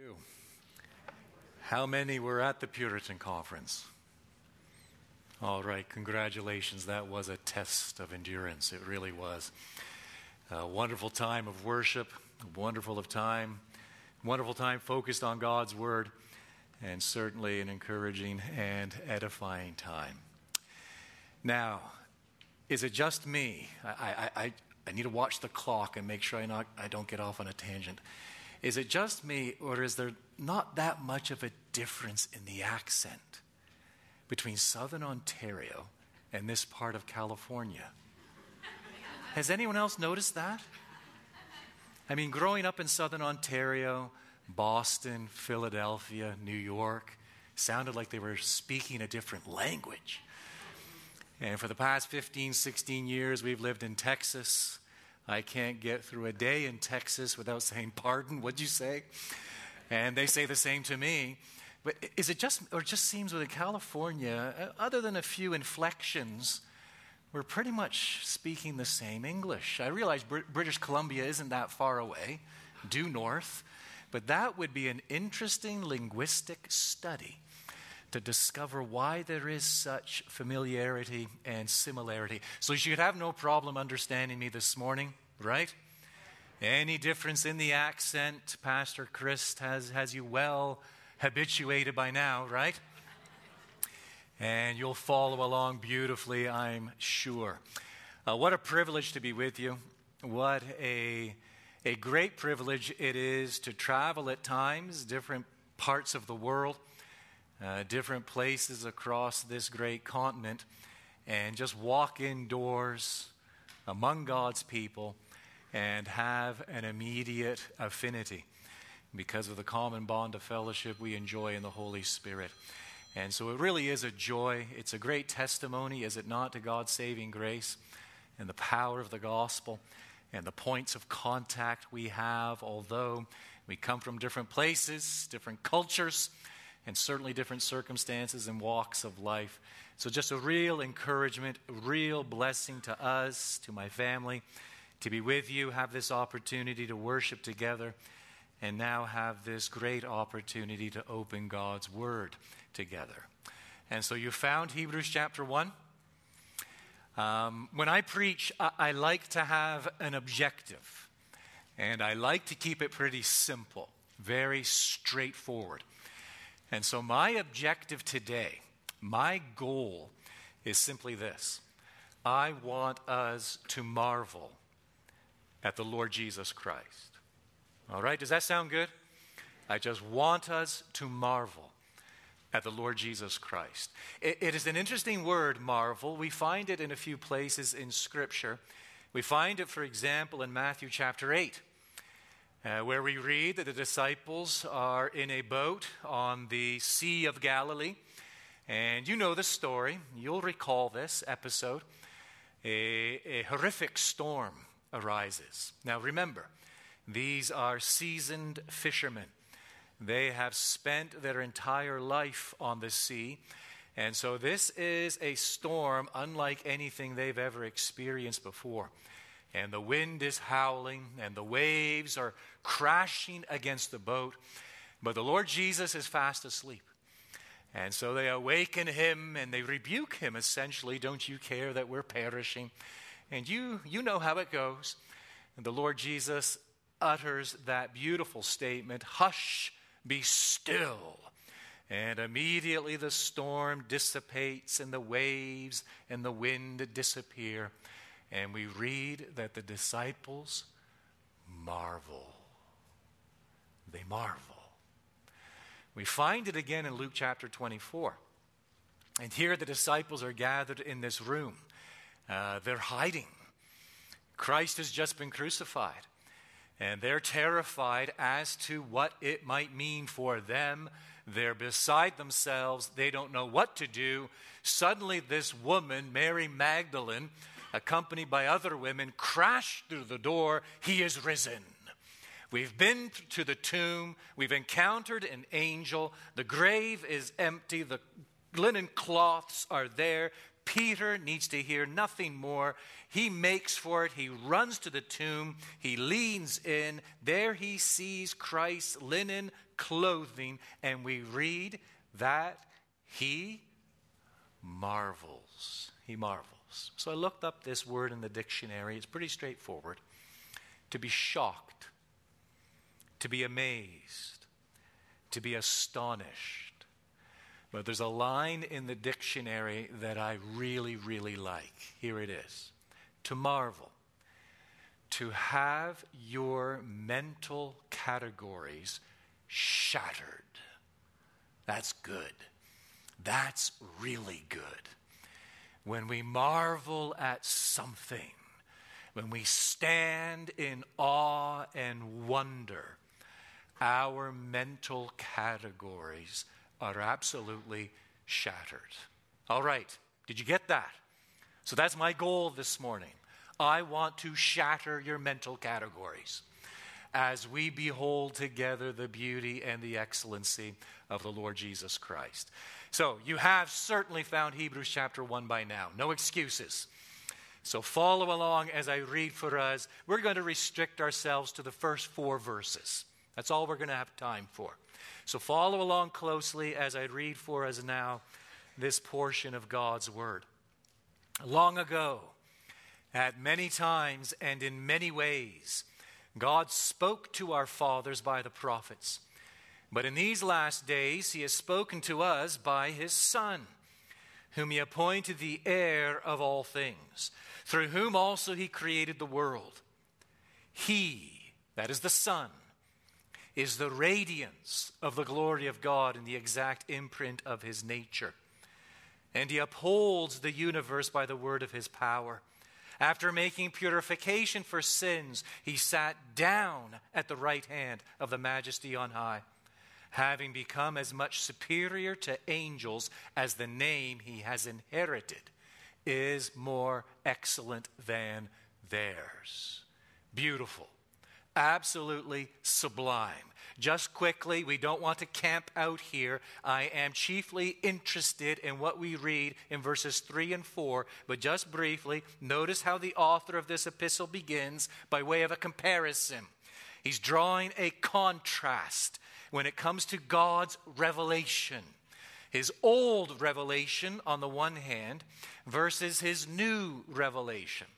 you. How many were at the Puritan Conference? All right, congratulations. That was a test of endurance. It really was. A wonderful time of worship, wonderful time focused on God's Word, and certainly an encouraging and edifying time. Now, is it just me? I need to watch the clock and make sure I don't get off on a tangent. Is it just me, or is there not that much of a difference in the accent between Southern Ontario and this part of California? Has anyone else noticed that? I mean, growing up in Southern Ontario, Boston, Philadelphia, New York, sounded like they were speaking a different language. And for the past 15, 16 years, we've lived in Texas. I can't get through a day in Texas without saying, "Pardon, what'd you say?" And they say the same to me. But is it just, or it just seems within California, other than a few inflections, we're pretty much speaking the same English. I realize British Columbia isn't that far away, due north, but that would be an interesting linguistic study to discover why there is such familiarity and similarity. So you should have no problem understanding me this morning, right? Any difference in the accent, Pastor Chris has you well habituated by now, right? And you'll follow along beautifully, I'm sure. What a privilege to be with you. What a great privilege it is to travel at times, different parts of the world, different places across this great continent, and just walk indoors among God's people and have an immediate affinity because of the common bond of fellowship we enjoy in the Holy Spirit. And so it really is a joy. It's a great testimony, is it not, to God's saving grace and the power of the gospel and the points of contact we have, although we come from different places, different cultures, and certainly different circumstances and walks of life. So just a real encouragement, a real blessing to us, to my family, to be with you, have this opportunity to worship together, and now have this great opportunity to open God's Word together. And so you found Hebrews chapter 1. When I preach, I like to have an objective, and I like to keep it pretty simple, very straightforward. And so my objective today, my goal is simply this. I want us to marvel at the Lord Jesus Christ. All right, does that sound good? I just want us to marvel at the Lord Jesus Christ. It is an interesting word, marvel. We find it in a few places in Scripture. We find it, for example, in Matthew chapter 8. Where we read that the disciples are in a boat on the Sea of Galilee. And you know the story. You'll recall this episode. A horrific storm arises. Now remember, these are seasoned fishermen. They have spent their entire life on the sea. And so this is a storm unlike anything they've ever experienced before. And the wind is howling, and the waves are crashing against the boat. But the Lord Jesus is fast asleep. And so they awaken him, and they rebuke him, essentially. Don't you care that we're perishing? And you know how it goes. And the Lord Jesus utters that beautiful statement, "Hush, be still." And immediately the storm dissipates, and the waves and the wind disappear. And we read that the disciples marvel. They marvel. We find it again in Luke chapter 24. And here the disciples are gathered in this room. They're hiding. Christ has just been crucified. And they're terrified as to what it might mean for them. They're beside themselves. They don't know what to do. Suddenly this woman, Mary Magdalene, accompanied by other women, crashed through the door. He is risen. We've been to the tomb. We've encountered an angel. The grave is empty. The linen cloths are there. Peter needs to hear nothing more. He makes for it. He runs to the tomb. He leans in. There he sees Christ's linen clothing, and we read that he marvels. He marvels. So I looked up this word in the dictionary. It's pretty straightforward. To be shocked, to be amazed, to be astonished. But there's a line in the dictionary that I really, really like. Here it is. To marvel. To have your mental categories shattered. That's good. That's really good. When we marvel at something, when we stand in awe and wonder, our mental categories are absolutely shattered. All right, did you get that? So that's my goal this morning. I want to shatter your mental categories as we behold together the beauty and the excellency of the Lord Jesus Christ. So you have certainly found Hebrews chapter 1 by now. No excuses. So follow along as I read for us. We're going to restrict ourselves to the first 4 verses. That's all we're going to have time for. So follow along closely as I read for us now this portion of God's Word. Long ago, at many times and in many ways, God spoke to our fathers by the prophets. But in these last days, he has spoken to us by his Son, whom he appointed the heir of all things, through whom also he created the world. He, that is the Son, is the radiance of the glory of God and the exact imprint of his nature. And he upholds the universe by the word of his power. After making purification for sins, he sat down at the right hand of the Majesty on high, having become as much superior to angels as the name he has inherited is more excellent than theirs. Beautiful. Absolutely sublime. Just quickly, we don't want to camp out here. I am chiefly interested in what we read in verses 3 and 4. But just briefly, notice how the author of this epistle begins by way of a comparison. He's drawing a contrast when it comes to God's revelation. His old revelation on the one hand versus his new revelation.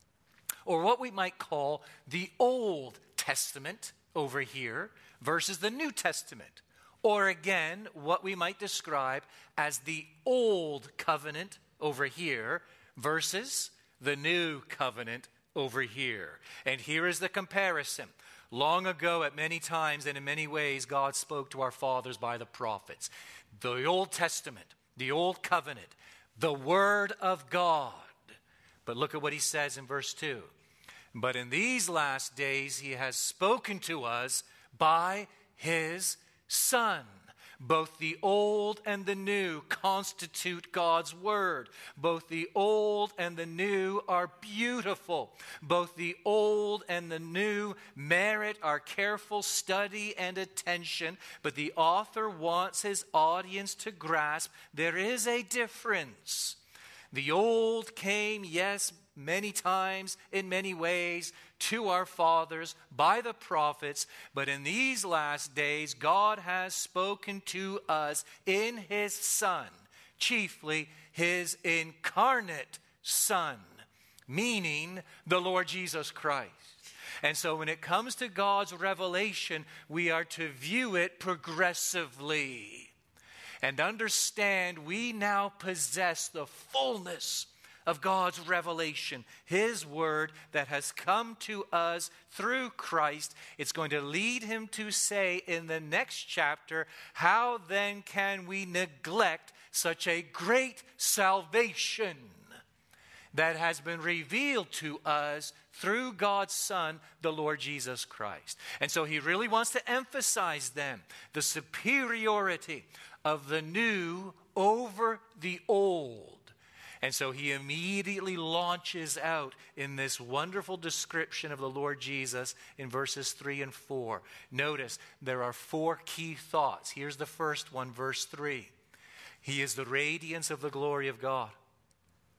Or what we might call the Old Testament over here versus the New Testament. Or again, what we might describe as the Old Covenant over here versus the New Covenant over here. And here is the comparison. Long ago, at many times and in many ways, God spoke to our fathers by the prophets. The Old Testament, the Old Covenant, the Word of God. But look at what he says in verse 2. But in these last days he has spoken to us by his Son. Both the old and the new constitute God's word. Both the old and the new are beautiful. Both the old and the new merit our careful study and attention. But the author wants his audience to grasp there is a difference. The old came, yes, many times, in many ways, to our fathers by the prophets. But in these last days, God has spoken to us in his Son, chiefly his incarnate Son, meaning the Lord Jesus Christ. And so when it comes to God's revelation, we are to view it progressively and understand we now possess the fullness of God's revelation, his word that has come to us through Christ. It's going to lead him to say in the next chapter, how then can we neglect such a great salvation that has been revealed to us through God's Son, the Lord Jesus Christ? And so he really wants to emphasize then the superiority of the new over the old. And so he immediately launches out in this wonderful description of the Lord Jesus in verses 3 and 4. Notice there are 4 key thoughts. Here's the first one, verse 3. He is the radiance of the glory of God.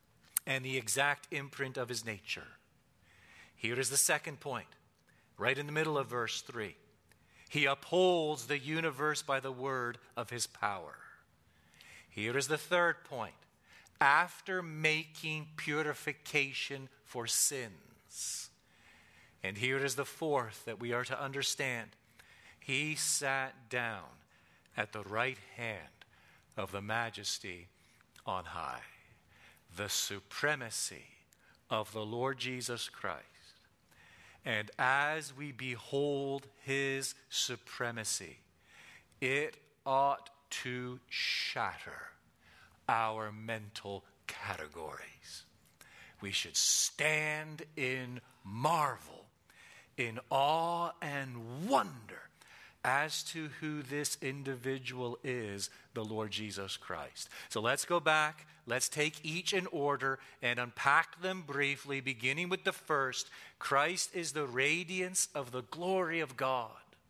and the exact imprint of his nature. Here is the second point, right in the middle of verse 3. He upholds the universe by the word of his power. Here is the third point. After making purification for sins. And here is the fourth that we are to understand. He sat down at the right hand of the majesty on high. The supremacy of the Lord Jesus Christ. And as we behold his supremacy, it ought to shatter our mental categories. We should stand in marvel, in awe and wonder as to who this individual is, the Lord Jesus Christ. So let's go back. Let's take each in order and unpack them briefly, beginning with the first. Christ is the radiance of the glory of God,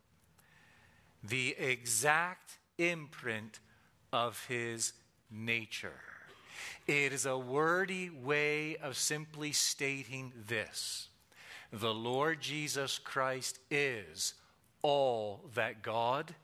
the exact imprint of his nature. It is a wordy way of simply stating this. The Lord Jesus Christ is all that God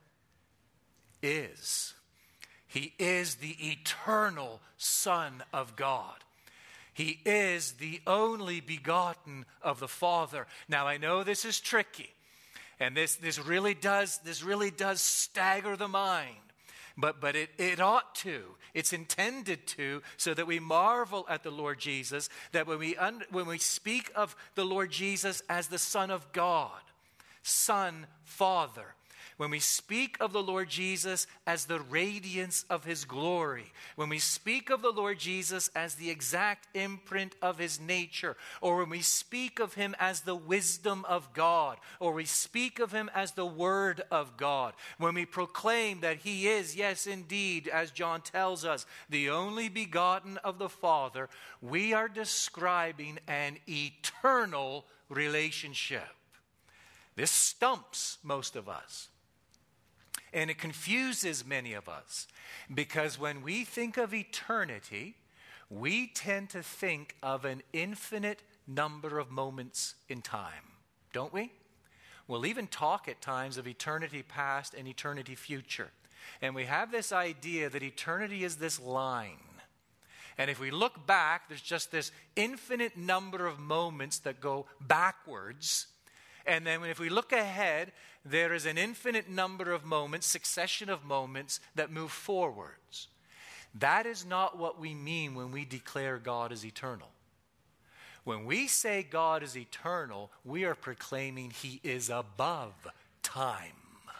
is. He is the eternal Son of God. He is the only begotten of the Father. Now I know this is tricky, and this really does stagger the mind. But it ought to. It's intended to, so that we marvel at the Lord Jesus, that when we speak of the Lord Jesus as the Son of God, Son, Father, when we speak of the Lord Jesus as the radiance of his glory, when we speak of the Lord Jesus as the exact imprint of his nature, or when we speak of him as the wisdom of God, or we speak of him as the Word of God, when we proclaim that he is, yes indeed, as John tells us, the only begotten of the Father, we are describing an eternal relationship. This stumps most of us. And it confuses many of us, because when we think of eternity, we tend to think of an infinite number of moments in time, don't we? We'll even talk at times of eternity past and eternity future. And we have this idea that eternity is this line. And if we look back, there's just this infinite number of moments that go backwards. And then if we look ahead, there is an infinite number of moments, succession of moments that move forwards. That is not what we mean when we declare God is eternal. When we say God is eternal, we are proclaiming he is above time.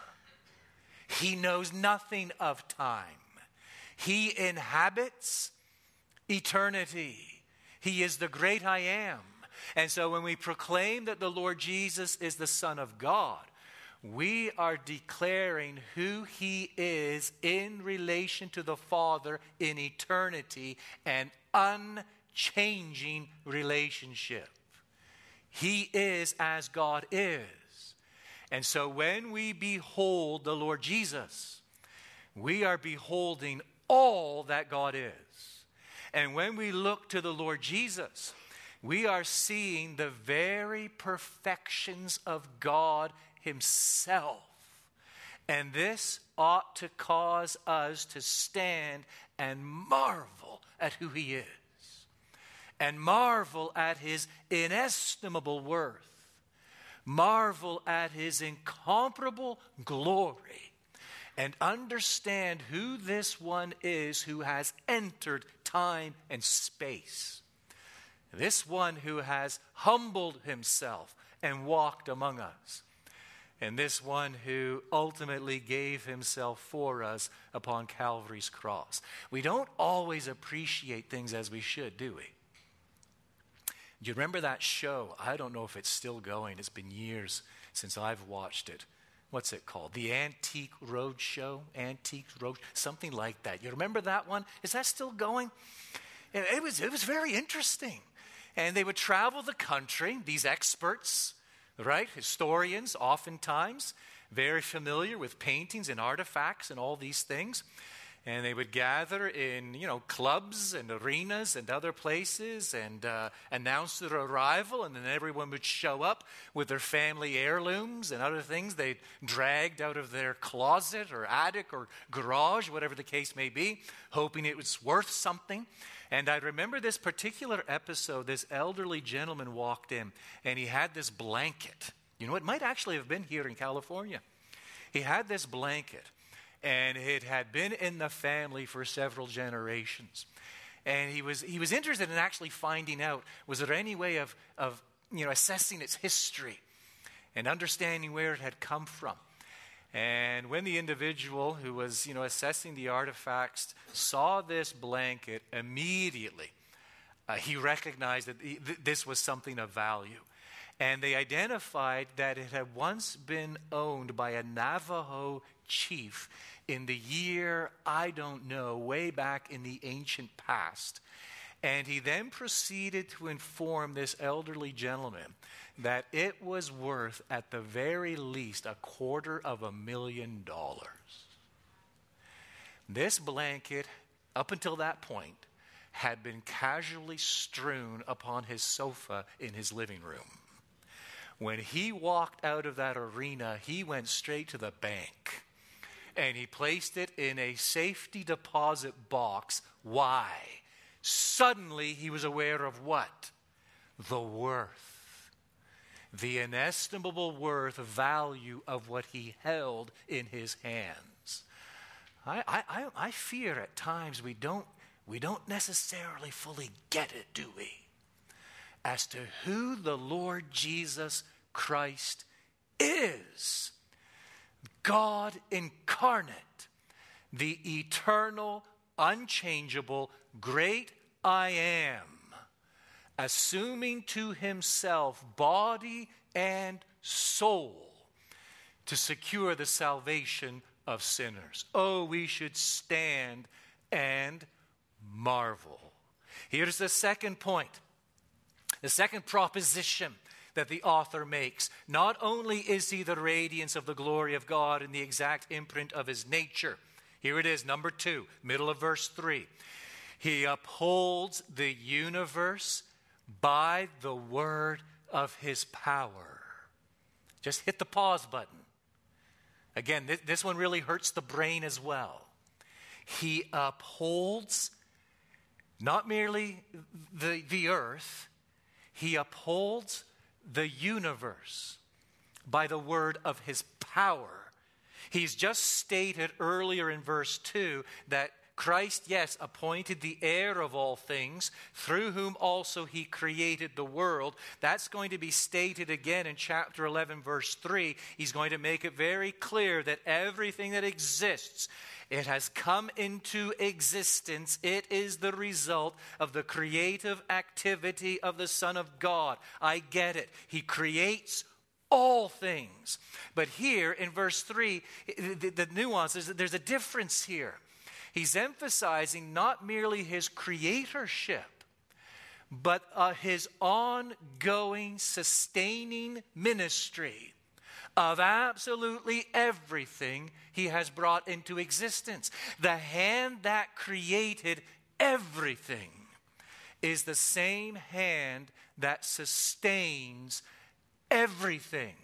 He knows nothing of time. He inhabits eternity. He is the great I am. And so when we proclaim that the Lord Jesus is the Son of God, we are declaring who he is in relation to the Father in eternity, an unchanging relationship. He is as God is. And so when we behold the Lord Jesus, we are beholding all that God is. And when we look to the Lord Jesus, we are seeing the very perfections of God himself. And this ought to cause us to stand and marvel at who he is. And marvel at his inestimable worth. Marvel at his incomparable glory. And understand who this one is who has entered time and space. This one who has humbled himself and walked among us. And this one who ultimately gave himself for us upon Calvary's cross. We don't always appreciate things as we should, do we? Do you remember that show? I don't know if it's still going. It's been years since I've watched it. What's it called? The Antique Roadshow? Antique Road, something like that. You remember that one? Is that still going? It was very interesting. And they would travel the country, these experts, right? Historians, oftentimes, very familiar with paintings and artifacts and all these things. And they would gather in, clubs and arenas and other places and announce their arrival. And then everyone would show up with their family heirlooms and other things they'd dragged out of their closet or attic or garage, whatever the case may be, hoping it was worth something. And I remember this particular episode. This elderly gentleman walked in, and he had this blanket. It might actually have been here in California. He had this blanket. And it had been in the family for several generations. And he was interested in actually finding out, was there any way of assessing its history and understanding where it had come from. And when the individual who was, assessing the artifacts saw this blanket, immediately he recognized that this was something of value. And they identified that it had once been owned by a Navajo chief in the year, I don't know, way back in the ancient past. And he then proceeded to inform this elderly gentleman that it was worth, at the very least, $250,000. This blanket, up until that point, had been casually strewn upon his sofa in his living room. When he walked out of that arena, he went straight to the bank. And he placed it in a safety deposit box. Why? Suddenly he was aware of what? The worth. The inestimable worth, value of what he held in his hands. I fear at times we don't necessarily fully get it, do we? As to who the Lord Jesus Christ is. God incarnate, the eternal, unchangeable, great I am, assuming to himself body and soul to secure the salvation of sinners. Oh, we should stand and marvel. Here's the second point, the second proposition that the author makes. Not only is he the radiance of the glory of God and the exact imprint of his nature. Here it is, number 2, middle of verse 3. He upholds the universe by the word of his power. Just hit the pause button. Again, this one really hurts the brain as well. He upholds not merely the earth, he upholds the universe by the word of his power. He's just stated earlier in verse 2 that Christ, yes, appointed the heir of all things, through whom also he created the world. That's going to be stated again in chapter 11, verse 3. He's going to make it very clear that everything that exists, it has come into existence. It is the result of the creative activity of the Son of God. I get it. He creates all things. But here in verse 3, the nuance is that there's a difference here. He's emphasizing not merely his creatorship, but his ongoing, sustaining ministry of absolutely everything he has brought into existence. The hand that created everything is the same hand that sustains everything.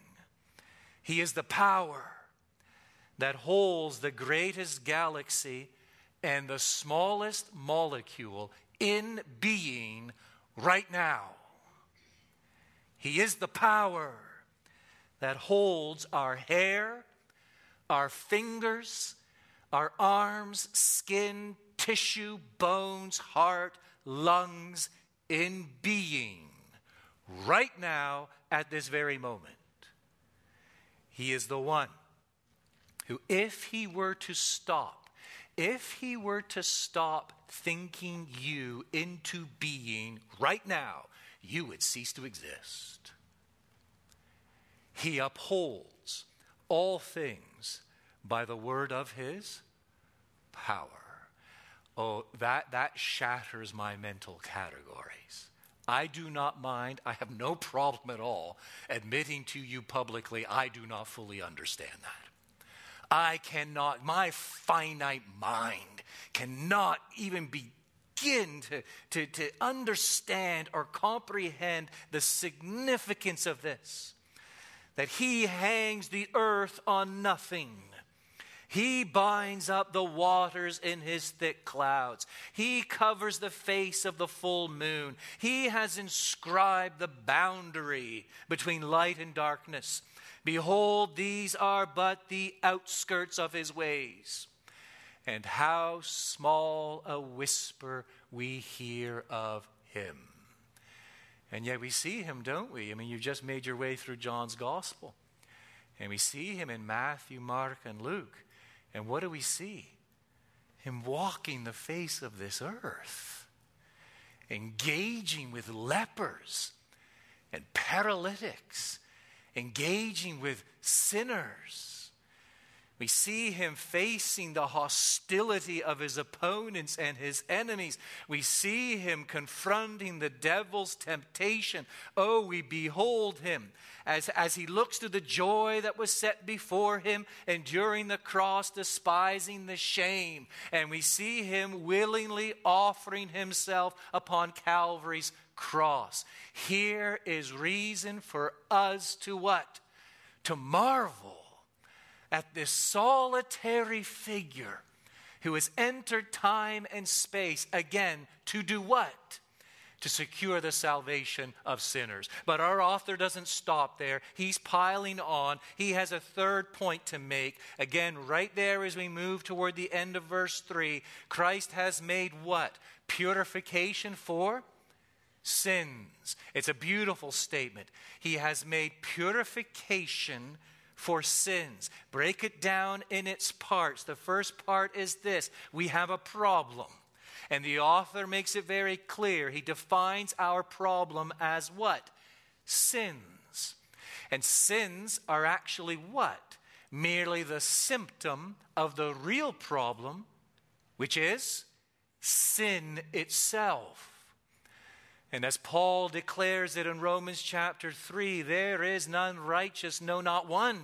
He is the power that holds the greatest galaxy and the smallest molecule in being right now. He is the power that holds our hair, our fingers, our arms, skin, tissue, bones, heart, lungs in being right now at this very moment. He is the one who, if he were to stop thinking you into being right now, you would cease to exist. He upholds all things by the word of his power. Oh, that shatters my mental categories. I do not mind, I have no problem at all admitting to you publicly, I do not fully understand that. I cannot, my finite mind cannot even begin to understand or comprehend the significance of this. That he hangs the earth on nothing. He binds up the waters in his thick clouds. He covers the face of the full moon. He has inscribed the boundary between light and darkness. Behold, these are but the outskirts of his ways. And how small a whisper we hear of him. And yet we see him, don't we? I mean, you've just made your way through John's gospel. And we see him in Matthew, Mark, and Luke. And what do we see? Him walking the face of this earth. Engaging with lepers and paralytics. Engaging with sinners. We see him facing the hostility of his opponents and his enemies. We see him confronting the devil's temptation. Oh, we behold him as he looks to the joy that was set before him, enduring the cross, despising the shame. And we see him willingly offering himself upon Calvary's cross. Here is reason for us to what? To marvel at this solitary figure who has entered time and space, again, to do what? To secure the salvation of sinners. But our author doesn't stop there. He's piling on. He has a third point to make. Again, right there as we move toward the end of verse 3, Christ has made what? Purification for sins. It's a beautiful statement. He has made purification for sins. Break it down in its parts. The first part is this: we have a problem. And the author makes it very clear. He defines our problem as what? Sins. And sins are actually what? Merely the symptom of the real problem, which is sin itself. And as Paul declares it in Romans chapter 3, there is none righteous, no, not one.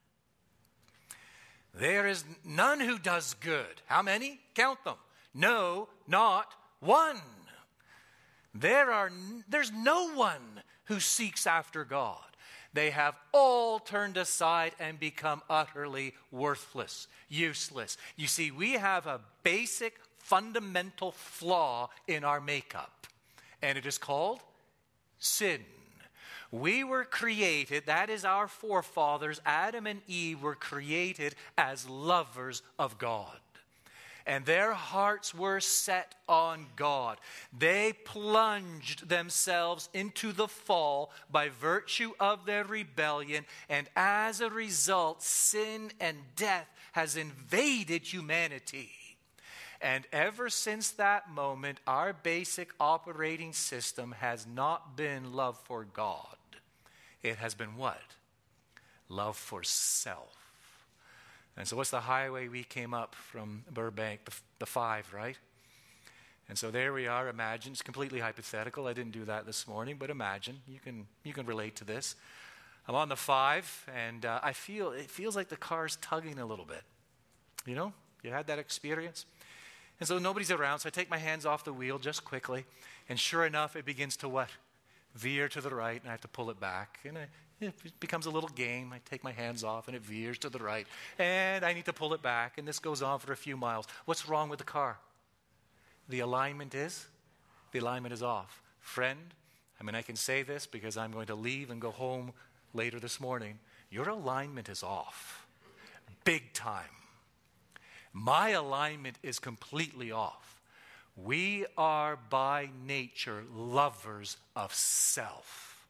There is none who does good. How many? Count them. No, not one. There's no one who seeks after God. They have all turned aside and become utterly worthless, useless. You see, we have a basic, fundamental flaw in our makeup. And it is called sin. We were created, that is our forefathers, Adam and Eve were created as lovers of God. And their hearts were set on God. They plunged themselves into the fall by virtue of their rebellion. And as a result, sin and death has invaded humanity. And ever since that moment, our basic operating system has not been love for God. It has been what? Love for self. And so what's the highway we came up from Burbank? The 5, right? And so there we are. Imagine. It's completely hypothetical. I didn't do that this morning, but imagine. You can relate to this. I'm on the 5, and it feels like the car's tugging a little bit. You know? You had that experience? And so nobody's around, so I take my hands off the wheel just quickly. And sure enough, it begins to what? Veer to the right, and I have to pull it back. And it becomes a little game. I take my hands off, and it veers to the right. And I need to pull it back, and this goes on for a few miles. What's wrong with the car? The alignment is off. Friend, I can say this because I'm going to leave and go home later this morning. Your alignment is off. Big time. My alignment is completely off. We are by nature lovers of self.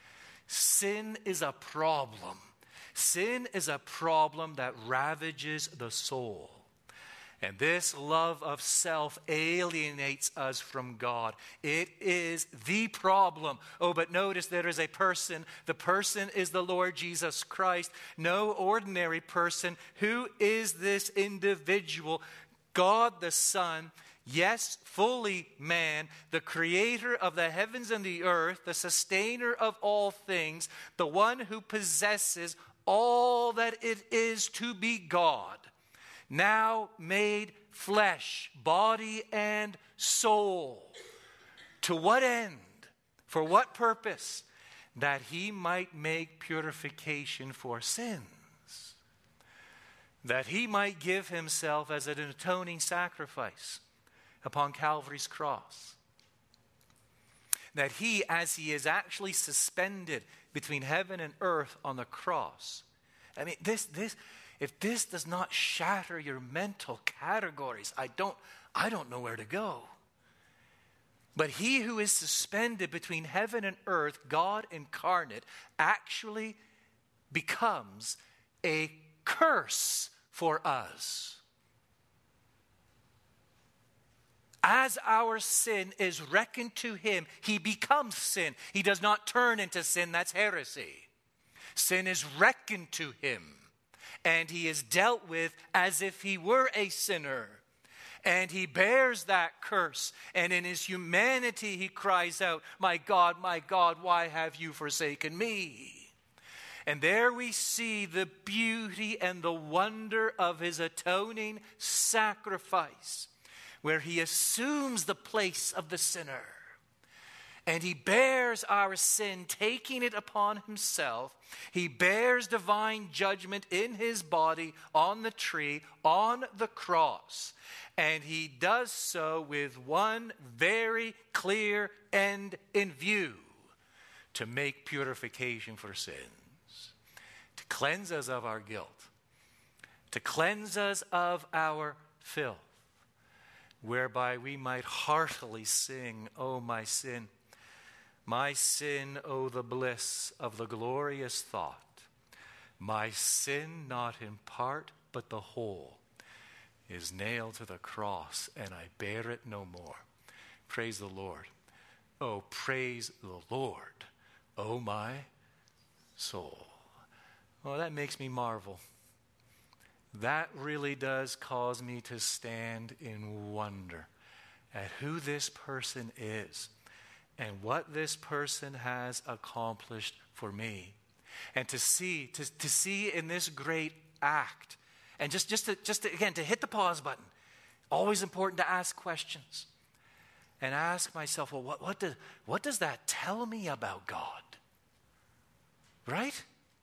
Sin is a problem. Sin is a problem that ravages the soul. And this love of self alienates us from God. It is the problem. Oh, but notice there is a person. The person is the Lord Jesus Christ. No ordinary person. Who is this individual? God the Son. Yes, fully man, the creator of the heavens and the earth, the sustainer of all things, the one who possesses all that it is to be God. now made flesh, body and soul. To what end? For what purpose? That he might make purification for sins. That he might give himself as an atoning sacrifice upon Calvary's cross. That he, as he is actually suspended between heaven and earth on the cross. I mean, if this does not shatter your mental categories, I don't know where to go. But he who is suspended between heaven and earth, God incarnate, actually becomes a curse for us. As our sin is reckoned to him, he becomes sin. He does not turn into sin. That's heresy. Sin is reckoned to him, and he is dealt with as if he were a sinner. And he bears that curse, and in his humanity he cries out, my God, why have you forsaken me?" And there we see the beauty and the wonder of his atoning sacrifice, where he assumes the place of the sinner. And he bears our sin, taking it upon himself. He bears divine judgment in his body on the tree, on the cross. And he does so with one very clear end in view: to make purification for sins, to cleanse us of our guilt, to cleanse us of our filth, whereby we might heartily sing, "O my sin, oh the bliss of the glorious thought. My sin, not in part, but the whole, is nailed to the cross, and I bear it no more." Praise the Lord. Oh, praise the Lord, oh my soul. Well, that makes me marvel. That really does cause me to stand in wonder at who this person is and what this person has accomplished for me. And to see in this great act, and just to hit the pause button. Always important to ask questions. And ask myself, well, what does that tell me about God? Right?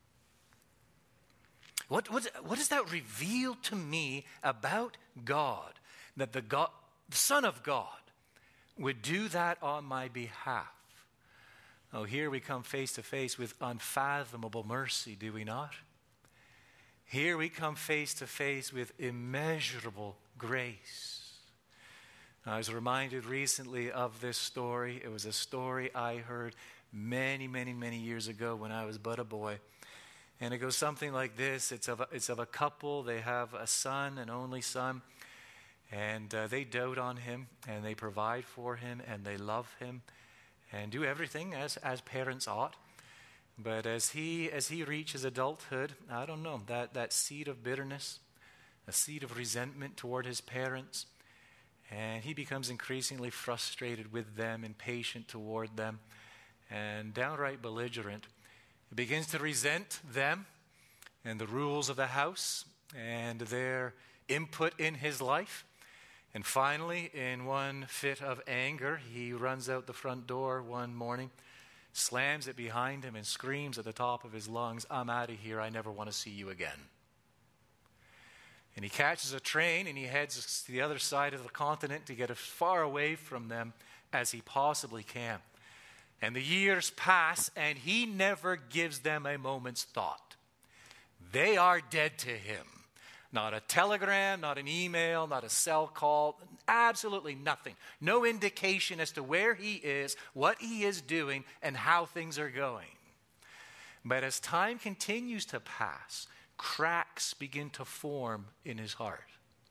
What does that reveal to me about God? That the Son of God would do that on my behalf. Oh, here we come face to face with unfathomable mercy, do we not? Here we come face to face with immeasurable grace. I was reminded recently of this story. It was a story I heard many, many, many years ago when I was but a boy. And it goes something like this. It's of a couple. They have a son, an only son. And they dote on him, and they provide for him, and they love him, and do everything as parents ought. But as he reaches adulthood, I don't know, that seed of bitterness, a seed of resentment toward his parents, and he becomes increasingly frustrated with them, impatient toward them, and downright belligerent. He begins to resent them and the rules of the house and their input in his life. And finally, in one fit of anger, he runs out the front door one morning, slams it behind him, and screams at the top of his lungs, "I'm out of here. I never want to see you again." And he catches a train and he heads to the other side of the continent to get as far away from them as he possibly can. And the years pass and he never gives them a moment's thought. They are dead to him. Not a telegram, not an email, not a cell call, absolutely nothing. No indication as to where he is, what he is doing, and how things are going. But as time continues to pass, cracks begin to form in his heart.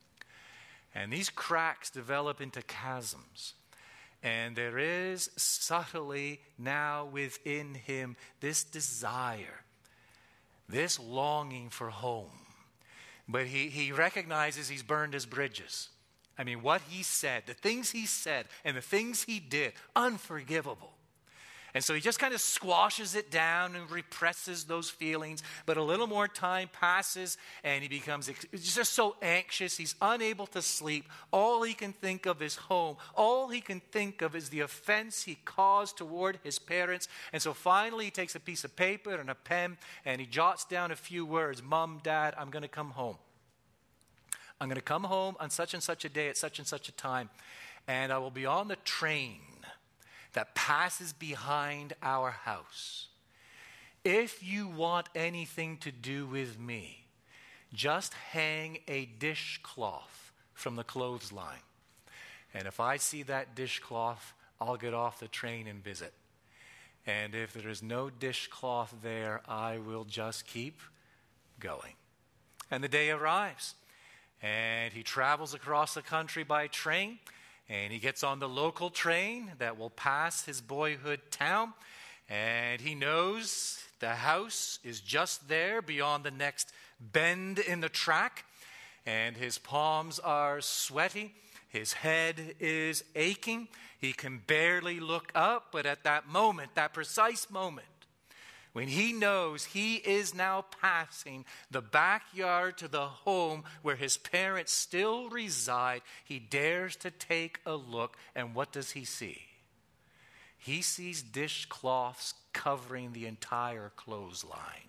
And these cracks develop into chasms. And there is subtly now within him this desire, this longing for home. But he recognizes he's burned his bridges. I mean, what he said, the things he said, and the things he did, unforgivable. And so he just kind of squashes it down and represses those feelings. But a little more time passes and he becomes just so anxious. He's unable to sleep. All he can think of is home. All he can think of is the offense he caused toward his parents. And so finally he takes a piece of paper and a pen and he jots down a few words. Mom, Dad, I'm going to come home. I'm going to come home on such and such a day at such and such a time. And I will be on the train that passes behind our house. If you want anything to do with me, just hang a dishcloth from the clothesline. And if I see that dishcloth, I'll get off the train and visit. And if there is no dishcloth there, I will just keep going. And the day arrives. And he travels across the country by train. And he gets on the local train that will pass his boyhood town. And he knows the house is just there beyond the next bend in the track. And his palms are sweaty. His head is aching. He can barely look up. But at that moment, that precise moment, when he knows he is now passing the backyard to the home where his parents still reside, he dares to take a look, and what does he see? He sees dishcloths covering the entire clothesline.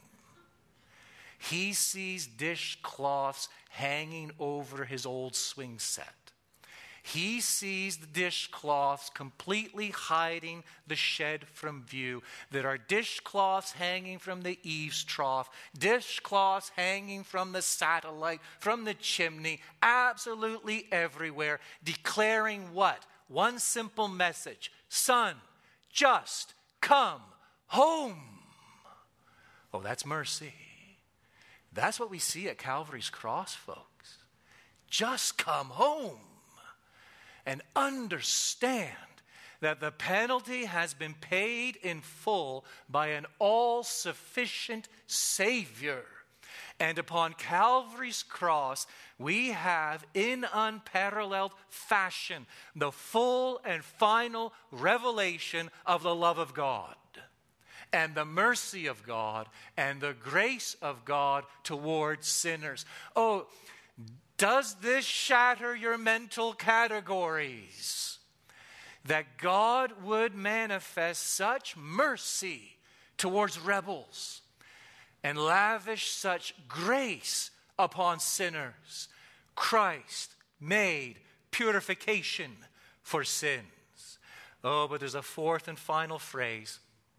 He sees dishcloths hanging over his old swing set. He sees the dishcloths completely hiding the shed from view. There are dishcloths hanging from the eaves trough, dishcloths hanging from the satellite, from the chimney, absolutely everywhere, declaring what? One simple message: son, just come home. Oh, that's mercy. That's what we see at Calvary's cross, folks. Just come home. And understand that the penalty has been paid in full by an all-sufficient Savior. And upon Calvary's cross, we have in unparalleled fashion the full and final revelation of the love of God and the mercy of God and the grace of God toward sinners. Oh, does this shatter your mental categories? That God would manifest such mercy towards rebels and lavish such grace upon sinners. Christ made purification for sins. Oh, but there's a fourth and final phrase.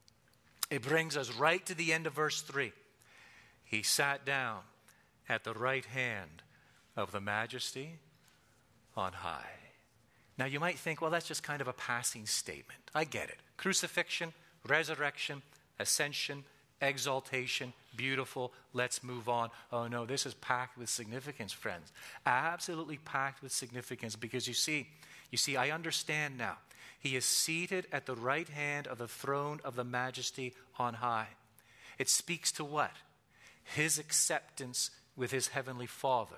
It brings us right to the end of verse 3. He sat down at the right hand of the Majesty on high. Now you might think, well, that's just kind of a passing statement. I get it. Crucifixion, resurrection, ascension, exaltation, beautiful, let's move on. Oh no, this is packed with significance, friends. Absolutely packed with significance, because you see, I understand now. He is seated at the right hand of the throne of the Majesty on high. It speaks to what? His acceptance with his heavenly Father.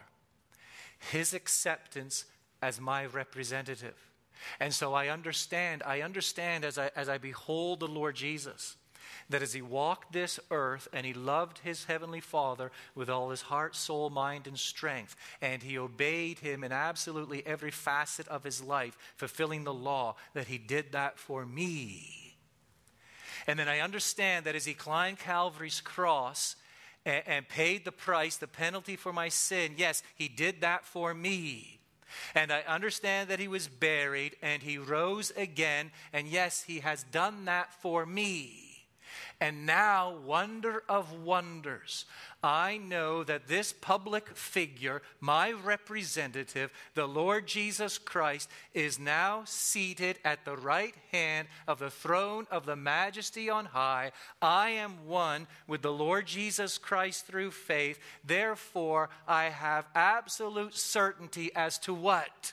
His acceptance as my representative. And so I understand as I behold the Lord Jesus, that as he walked this earth and he loved his heavenly Father with all his heart, soul, mind, and strength, and he obeyed him in absolutely every facet of his life, fulfilling the law, that he did that for me. And then I understand that as he climbed Calvary's cross and paid the price, the penalty for my sin, yes, he did that for me. And I understand that he was buried and he rose again, and yes, he has done that for me. And now, wonder of wonders, I know that this public figure, my representative, the Lord Jesus Christ, is now seated at the right hand of the throne of the Majesty on high. I am one with the Lord Jesus Christ through faith. Therefore, I have absolute certainty as to what?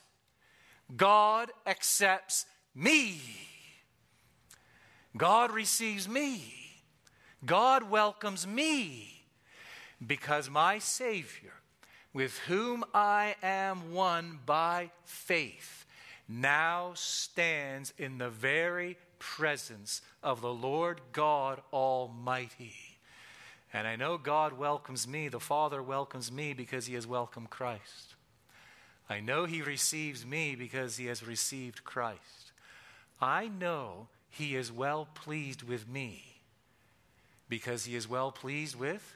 God accepts me. God receives me. God welcomes me, because my Savior, with whom I am one by faith, now stands in the very presence of the Lord God Almighty. And I know God welcomes me, the Father welcomes me because he has welcomed Christ. I know he receives me because he has received Christ. I know he is well pleased with me because he is well pleased with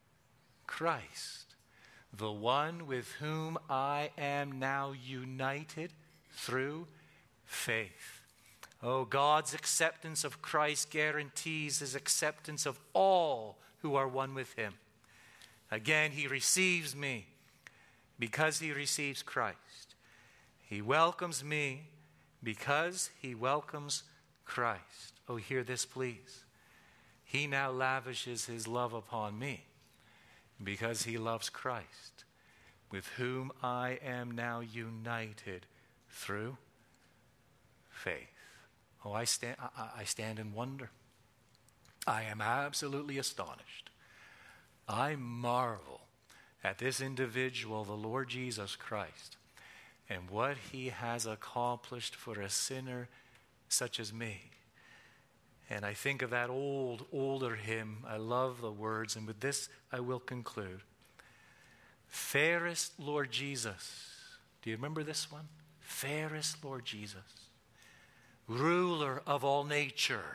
Christ, the one with whom I am now united through faith. Oh, God's acceptance of Christ guarantees his acceptance of all who are one with him. Again, he receives me because he receives Christ. He welcomes me because he welcomes Christ. Oh, hear this, please. He now lavishes his love upon me because he loves Christ, with whom I am now united through faith. Oh, I stand in wonder. I am absolutely astonished. I marvel at this individual, the Lord Jesus Christ, and what he has accomplished for a sinner such as me. And I think of that older hymn. I love the words, and with this I will conclude. Fairest Lord Jesus. Do you remember this one? Fairest Lord Jesus, ruler of all nature,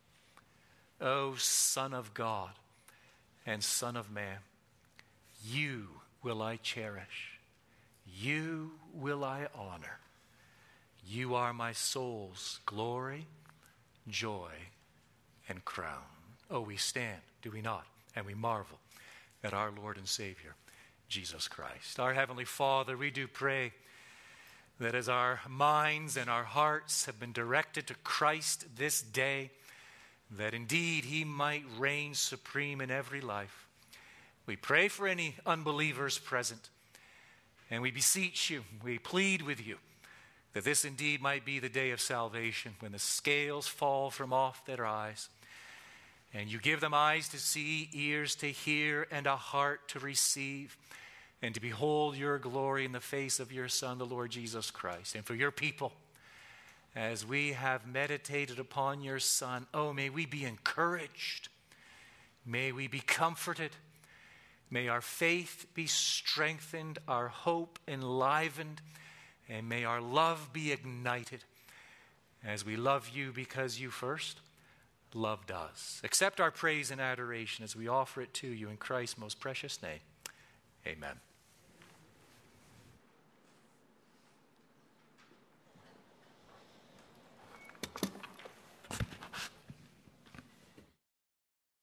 O Son of God and Son of Man, you will I cherish. You will I honor. You are my soul's glory, joy, and crown. Oh, we stand, do we not? And we marvel at our Lord and Savior, Jesus Christ. Our Heavenly Father, we do pray that as our minds and our hearts have been directed to Christ this day, that indeed he might reign supreme in every life. We pray for any unbelievers present, and we beseech you, we plead with you, that this indeed might be the day of salvation, when the scales fall from off their eyes, and you give them eyes to see, ears to hear, and a heart to receive, and to behold your glory in the face of your Son, the Lord Jesus Christ. And for your people, as we have meditated upon your Son, oh, may we be encouraged. May we be comforted. May our faith be strengthened, our hope enlivened, and may our love be ignited as we love you because you first loved us. Accept our praise and adoration as we offer it to you in Christ's most precious name. Amen.